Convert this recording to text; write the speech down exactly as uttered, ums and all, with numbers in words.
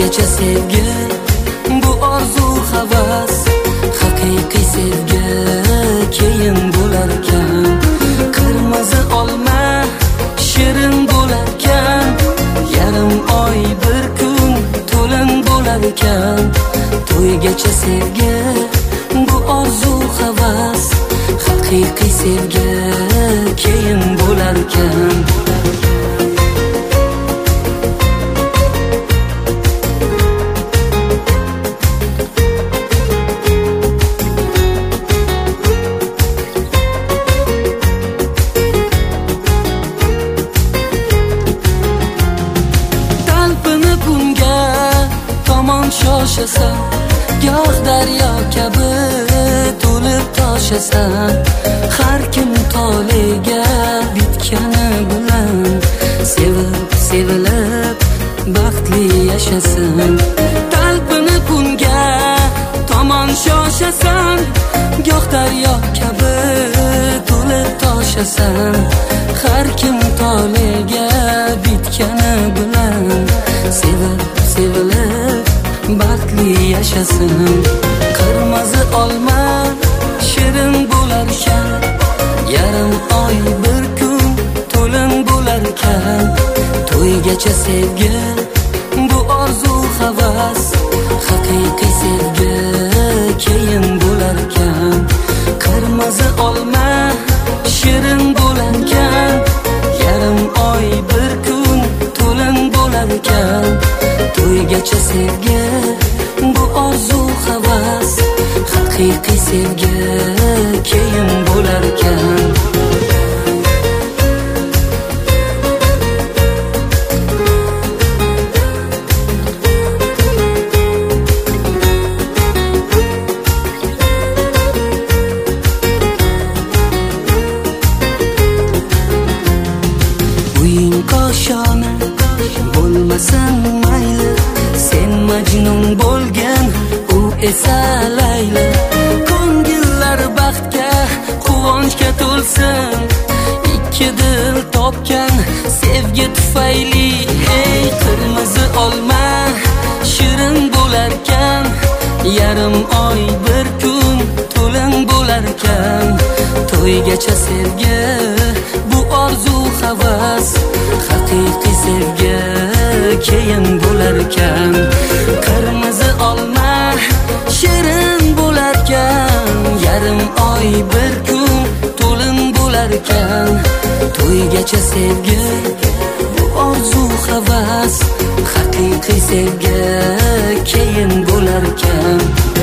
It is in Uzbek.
to'ygacha sevgi, bu orzu havas, haqiqiy sevgi keyin bo'larkan. Qirmizi olma shirin bo'larkan, yarim oy bir kun to'lin bo'larkan. To'ygacha sevgi, bu orzu havas, haqiqiy sevgi keyin bo'larkan. Shoshasan, goh daryo kabi to'lib toshasan. Har kim toliga bitgani bilan sevib sevilib baxtli yashasin. Talpinib bunga tomon shoshasan, goh daryo kabi to'lib toshasan. Har kim toliga bitgani bilan sevib sevilib baxtli yashasin. Qirmizi olma shirin bo'larkan, yarim oy bir kun to'lin bo'larkan. To'ygacha sevgi, bu orzu havas, haqiqiy sevgi keyin bo'larkan. Qirmizi olma shirin bo'larkan, yarim oy bir kun to'lin bo'larkan. To'ygacha sevgi, bu orzu havas, haqiqiy sevgi keyin bo'larkan. Uying qoshona bo'lmasin mayli, sen majnun bo'lgan, u esa Layla. Ko'ngillar baxtga, quvonchga to'lsin, ikki dil topgan sevgi tufayli. Hey, qirmizi olma shirin bo'larkan, yarim oy bir kun to'lin bo'larkan. To'ygacha sevgi, bu orzu havas, haqiqiy sevgi keyin bo'larkan. Qirmizi olma shirin bo'larkan, yarim oy bir kun to'lin bo'larkan. To'ygacha sevgi, bu orzu havas, haqiqiy sevgi keyin bo'larkan.